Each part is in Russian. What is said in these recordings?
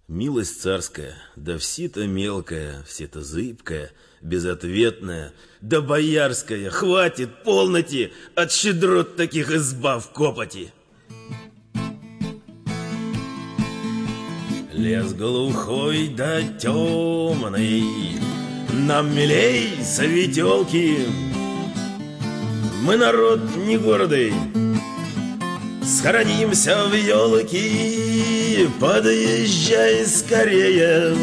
Милость царская, да все-то мелкая, все-то зыбкая, безответная, да боярская, хватит полноте от щедрот таких избав копоти. Лес глухой да темный, нам милей светелки. Мы народ не гордый, схоронимся в елки, подъезжай скорее,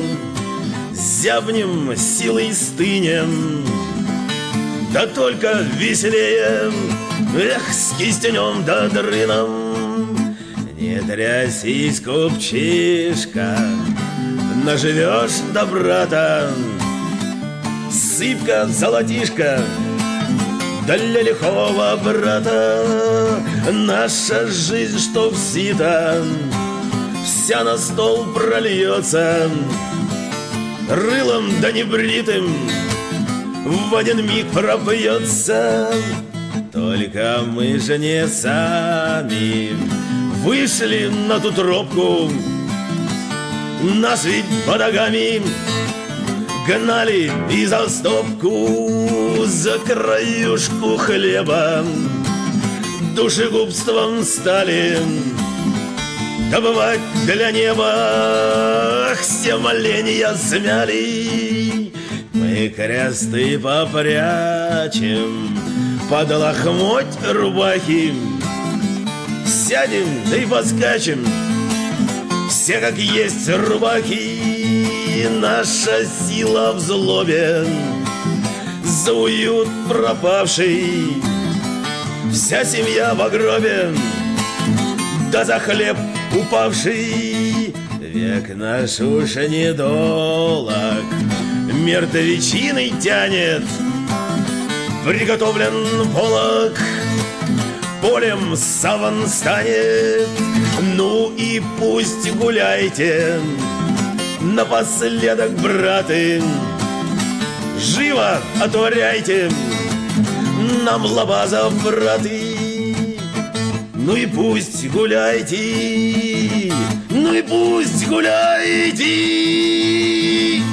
зябнем, силой стынем, да только веселее, эх, с кистенем да дрыном. Не трясись, купчишка, наживешь добра-то, сыпка, золотишко, да для лихого брата. Наша жизнь, что в сито, вся на стол прольется, рылом да небритым в один миг пропьется. Только мы же не сами вышли на ту тропку, нас ведь бодогами гнали и за стопку, за краюшку хлеба душегубством стали добывать для неба. Ах, все моления смяли, мы кресты попрячем под лохмоть рубахи, сядем да и поскачем, все как есть рубаки. Наша сила в злобе, за уют пропавший, вся семья в гробе, да за хлеб упавший. Век наш уж недолог, мертвечиной тянет, приготовлен полог, полем саван станет. Ну и пусть гуляйте напоследок, браты, живо отворяйте нам лабазов, браты. Ну и пусть гуляйте, ну и пусть гуляйте.